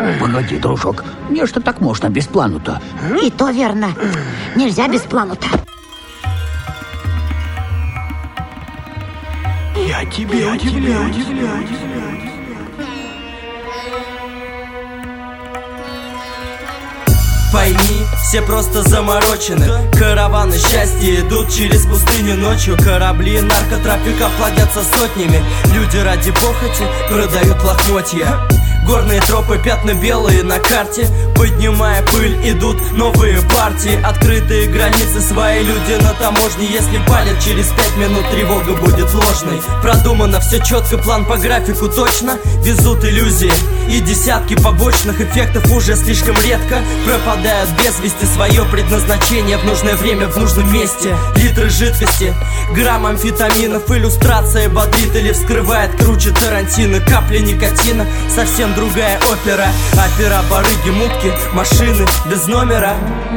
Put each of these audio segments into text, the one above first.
Погоди, дружок, не что так можно без плану-то? И то верно. Нельзя без плану-то. Я тебе удивляюсь. Пойми, все просто заморочены. Караваны счастья идут через пустыню ночью. Корабли наркотрафика плодятся сотнями. Люди ради похоти продают лохмотья. Горные тропы, пятна белые на карте. Поднимая пыль, идут новые партии. Открытые границы, свои люди на таможне. Если палят, через 5 минут тревога будет ложной. Продумано все четко, план по графику точно. Везут иллюзии и десятки побочных эффектов уже слишком редко пропадают без вести. Свое предназначение в нужное время, в нужном месте. Литры жидкости, грамм амфетаминов. Иллюстрация бодрит или вскрывает круче Тарантино. Капли никотина, совсем другая опера. Опера, барыги, мутки, машины без номера.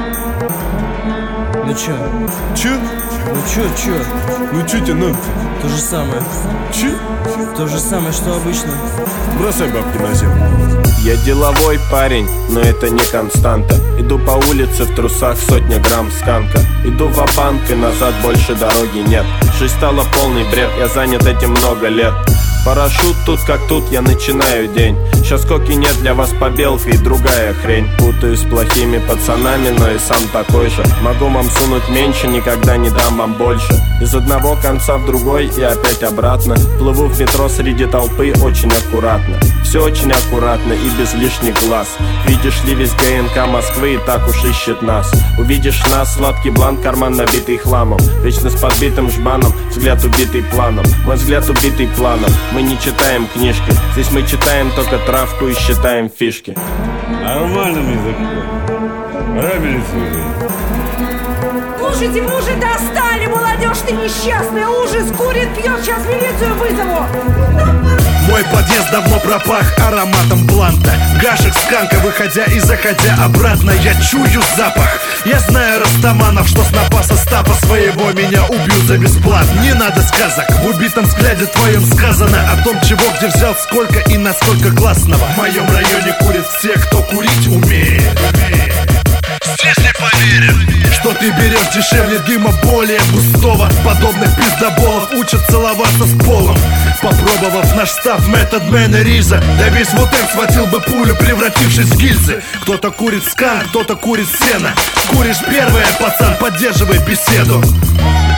Ну чё? Чё? Ну чё? Ну чё тебе надо? То же самое. Чё? То же самое, что обычно. Бросай бабки на землю. Я деловой парень, но это не константа. Иду по улице в трусах, 100 грамм сканка. Иду ва-банк и назад больше дороги нет. Жизнь стала полный бред, я занят этим много лет. Парашют тут как тут, я начинаю день. Сейчас коки нет, для вас побелка и другая хрень. Путаюсь с плохими пацанами, но и сам такой же. Могу вам сунуть меньше, никогда не дам вам больше. Из одного конца в другой и опять обратно. Плыву в метро среди толпы очень аккуратно. Все очень аккуратно и без лишних глаз. Видишь ли, весь ГНК Москвы и так уж ищет нас. Увидишь нас, сладкий бланк, карман набитый хламом. Вечно с подбитым жбаном, взгляд убитый планом. Мой взгляд убитый планом. Мы не читаем книжки, здесь мы читаем только травку и считаем фишки. Нормальным языком. Пора милицию. Слушайте, вы уже достали, молодежь ты несчастная. Ужас, курит, пьет, сейчас милицию вызову. Мой подъезд давно пропах ароматом бланта. Гашек, сканка, выходя и заходя обратно. Я чую запах. Я знаю растаманов, что с напаса стапа своего меня убьют за бесплатно. Не надо сказок, в убитом взгляде твоем сказано о том, чего, где взял, сколько и насколько классного. В моем районе курят все, кто курить умеет. Здесь не поверят, что ты берешь дешевле дыма более густого. Подобных пиздоболов учат целоваться с полом. Попробовав наш став метод Мэна Риза, да весь вот так схватил бы пулю, превратившись в гильзы. Кто-то курит скан, кто-то курит сено. Куришь первое, пацан, поддерживай беседу.